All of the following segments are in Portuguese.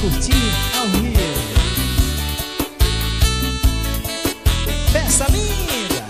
curtir ao vivo. Festa linda.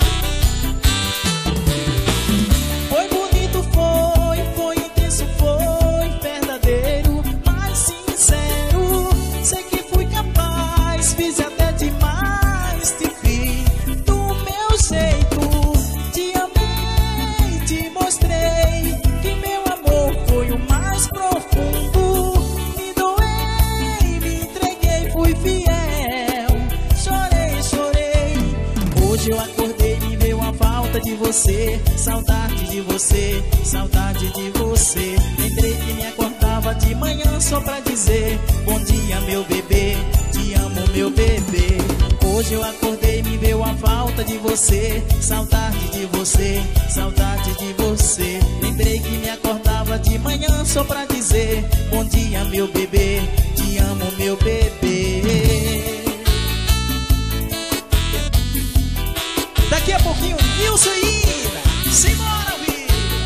Foi bonito, foi intenso, foi verdadeiro, mas sincero. Sei que fui capaz, fiz até demais, te vi do meu jeito. Te amei, te mostrei que meu amor foi o mais profundo. Me doei, me entreguei, fui fiel. Chorei, chorei. Hoje eu acordei, me veio a falta de você. Saudade de você, saudade de você. Lembrei que me acordava de manhã só pra dizer: bom dia, meu bebê, te amo, meu bebê. Hoje eu acordei, me veio a falta de você. Saudade de você, saudade de você. Lembrei que me acordava de manhã só pra dizer: bom dia, meu bebê, te amo, meu bebê. Daqui a pouquinho, Nilson e Ina. Simbora, vida.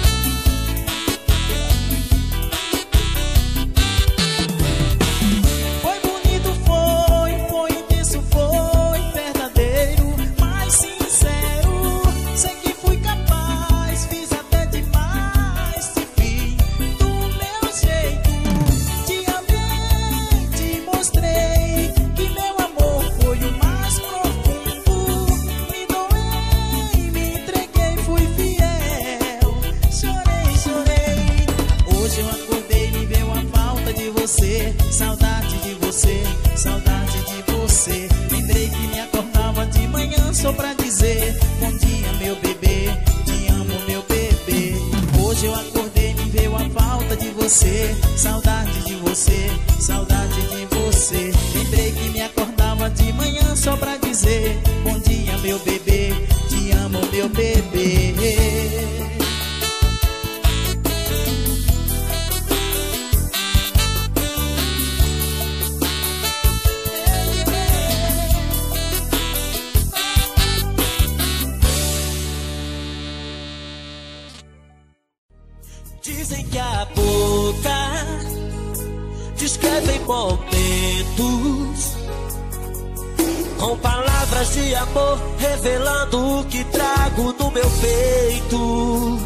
Foi bonito, foi intenso, foi verdadeiro, mas sincero. Sei que fui capaz, fiz até demais, te vi do meu jeito. Te amei, te mostrei que meu amor foi o mais profundo. Me doei, me entreguei, fui fiel. Chorei, chorei. Hoje eu acordei, me veio a falta de você. Saudade de você, saudade de você. Lembrei que me acordava de manhã só pra dizer: bom dia, meu bebê, te amo, meu bebê. Hoje eu acordei, me veio a falta de você. Saudade de você, saudade de você. Lembrei que me acordava de manhã só pra dizer: bom dia, meu bebê, te amo, meu bebê. Dizem que a boca descreve momentos com palavras de amor, revelando o que trago no meu peito.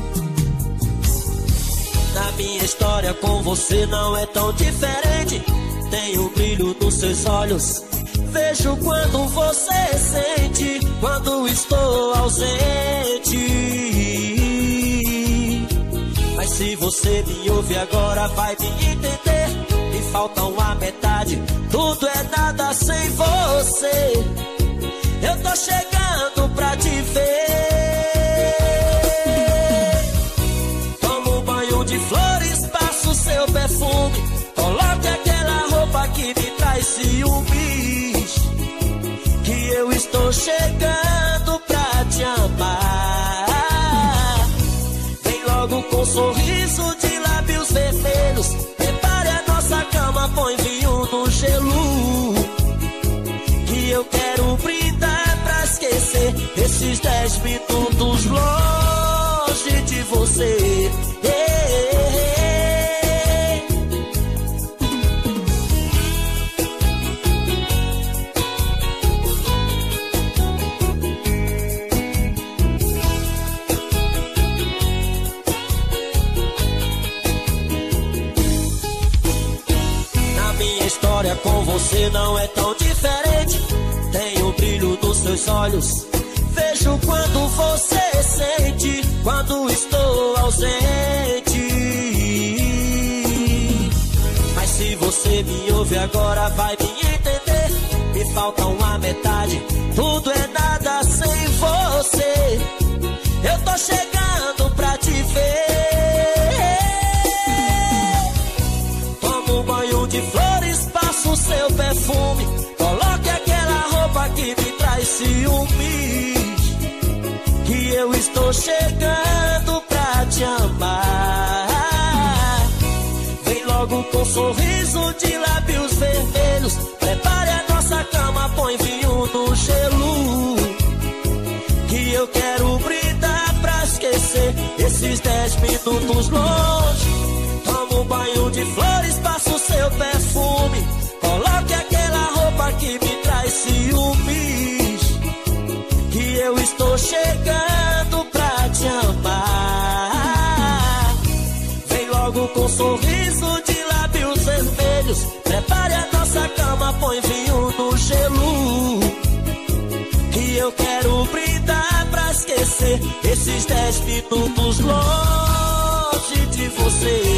Na minha história com você não é tão diferente. Tem um brilho nos seus olhos, vejo quando você sente, quando estou ausente. Mas se você me ouve agora vai me entender. Me faltam a metade, tudo é nada sem você. Eu tô chegando pra te ver. Toma um banho de flores, passa o seu perfume. Coloque aquela roupa que me traz ciúmes, que eu estou chegando pra te amar. Vem logo com um sorriso de lábios vermelhos. Prepare a nossa cama, põe vinho no gelo, que eu quero brindar pra esquecer esses 10 minutos longe de você. Com você não é tão diferente. Tem um brilho nos seus olhos, vejo quando você sente, quando estou ausente. Mas se você me ouve agora vai me entender. Me falta uma metade, tudo é nada sem você. Eu tô chegando pra te ver. Toma um banho de flores, o seu perfume, coloque aquela roupa que me traz ciúmes, que eu estou chegando pra te amar. Vem logo com um sorriso de lábios vermelhos. Prepare a nossa cama, põe vinho no gelo, que eu quero brindar pra esquecer esses 10 minutos longe. Toma um banho de flores, passa o seu perfume, 10 minutos longe de você.